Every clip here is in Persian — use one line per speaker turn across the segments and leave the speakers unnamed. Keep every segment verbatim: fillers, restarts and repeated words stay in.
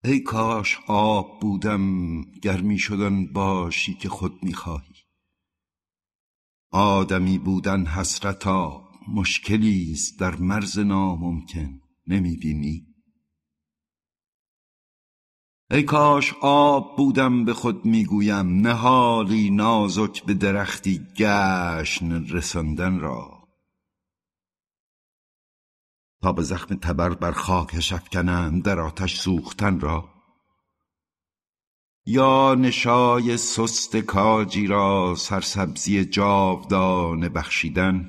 ای کاش آب بودم گر می شدن باشی که خود می خواهی. آدمی بودن حسرتا مشکلیست در مرز ناممکن، نمی بینی؟ ای کاش آب بودم به خود می گویم، نهالی نازک به درختی گشن رساندن را، تا به زخم تبر بر خاکش افکنند در آتش سوختن را. یا نشای سست کاجی را سرسبزی جاودانه بخشیدن،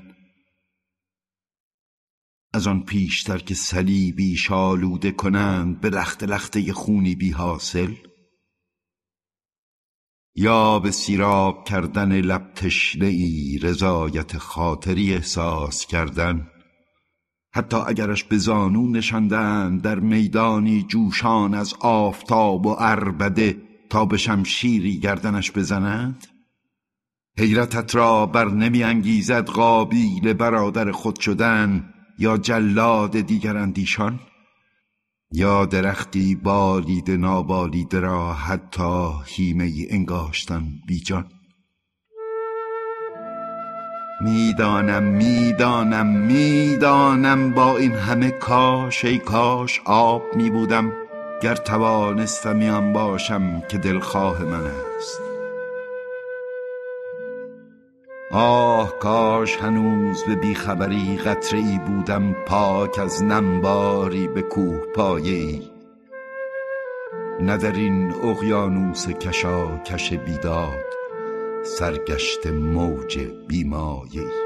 از آن پیشتر که صلیبی شالوده کنند به لخته لخته خونی بی حاصل. یا به سیراب کردن لب تشنه ای رضایت خاطری احساس کردن، حتی اگرش به زانو نشاندند در میدانی جوشان از آفتاب و عربده تا به شمشیری گردنش بزنند. حیرتت را بر نمی انگیزد قابیل برادر خود شدن یا جلاد دیگر اندیشان؟ یا درختی بالیده نابالیده را حتی هیمه ای انگاشتن بی جان؟ میدانم میدانم میدانم با این همه کاش، ای کاش آب می بودم گر توانستمی آن باشم که دلخواه من است. آه کاش هنوز به بیخبری قطره ای بودم پاک از نمباری به کوه پایه‌ای، نه در این اقیانوس کشاکش بیداد سرگشته موج بیمایه‌ای.